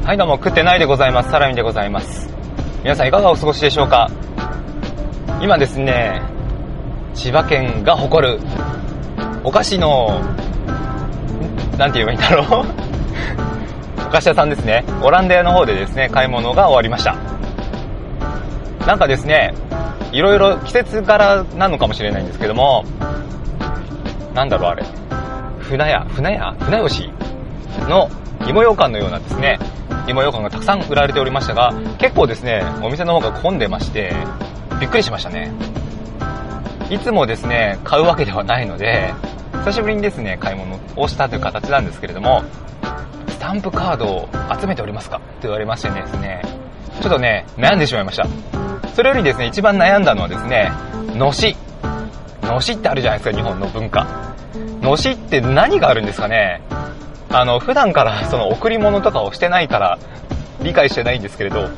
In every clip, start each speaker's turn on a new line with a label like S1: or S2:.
S1: はいどうも、食ってないでございます。サラミでございます。皆さんいかがお過ごしでしょうか。今ですね、千葉県が誇るお菓子のなんて言えばいいんだろうお菓子屋さんですね。オランダ屋の方でですね、買い物が終わりました。なんかですね、いろいろ季節柄なのかもしれないんですけども、なんだろうあれ、船吉の芋ようかんのようなですね、芋ようかんがたくさん売られておりましたが、結構ですね、お店の方が混んでまして、びっくりしましたね。いつもですね、買うわけではないので、久しぶりにですね、買い物をしたという形なんですけれども、スタンプカードを集めておりますかと言われましてですね、ちょっとね、悩んでしまいました。それよりですね、一番悩んだのはですね、のしってあるじゃないですか、日本の文化。のしって何があるんですかね。普段からその贈り物とかをしてないから理解してないんですけれど、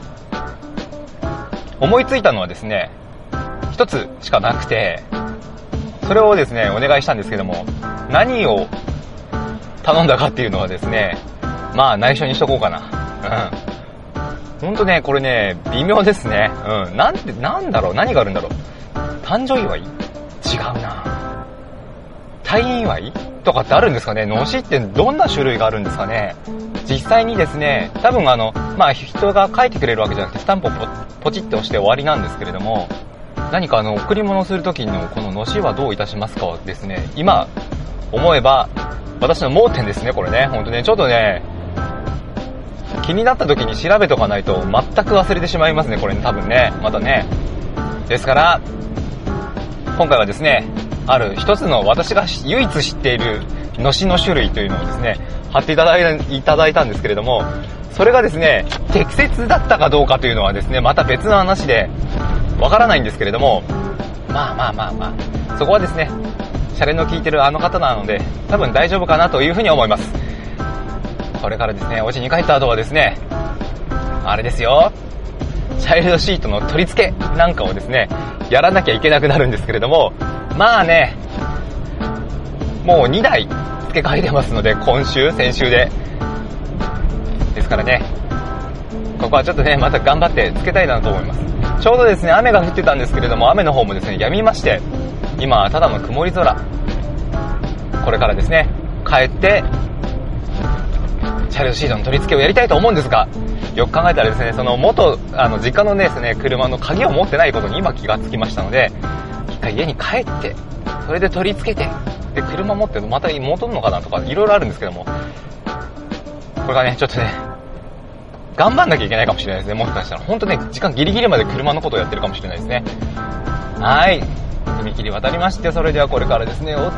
S1: 思いついたのはですね、一つしかなくて、それをですね、お願いしたんですけども、何を頼んだかっていうのはですね、まあ内緒にしとこうかな。ほんとね、これね、微妙ですね。なんだろう、何があるんだろう。誕生祝い？違うな。退院祝いとかってあるんですかね。のしってどんな種類があるんですかね。実際にですね、多分人が書いてくれるわけじゃなくて、スタンプをポチって押して終わりなんですけれども、何か贈り物をするときのこののしはどういたしますかはですね、今思えば私の盲点ですね、これね。ほんとね、ちょっとね、気になった時に調べとかないと全く忘れてしまいますね、これね、多分ね、またね。ですから今回はですね、ある一つの私が唯一知っているのしの種類というのをですね、貼っていただいたんですけれども、それがですね、適切だったかどうかというのはですね、また別の話でわからないんですけれども、まあそこはですね、シャレの効いてるあの方なので多分大丈夫かなというふうに思います。これからですね、お家に帰った後はですね、あれですよ、チャイルドシートの取り付けなんかをですね、やらなきゃいけなくなるんですけれども、まあね、もう2台付け替えてますので、先週でですからね、ここはちょっとね、また頑張って付けたいなと思います。ちょうどですね、雨が降ってたんですけれども、雨の方もですね、止みまして、今はただの曇り空。これからですね、帰ってチャイルドシートの取り付けをやりたいと思うんですが、よく考えたらですね、その実家のですね、車の鍵を持ってないことに今気がつきましたので、一回家に帰ってそれで取り付けて、で車持ってまた戻るのかなとかいろいろあるんですけども、これがね、ちょっとね、頑張んなきゃいけないかもしれないですね。もしかしたら本当ね、時間ギリギリまで車のことをやってるかもしれないですね。はい、踏切渡りまして、それではこれからですね、行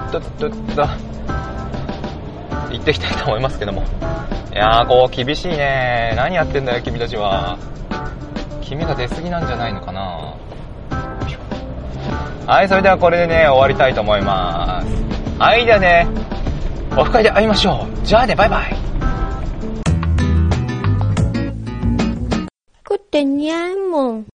S1: ってきたいと思いますけども、いやー、こう厳しいね。何やってんだよ君たちは。君が出過ぎなんじゃないのかな。はい、それではこれでね、終わりたいと思います。はい、ではね、オフ会で会いましょう。じゃあね、バイバイ。
S2: Good day,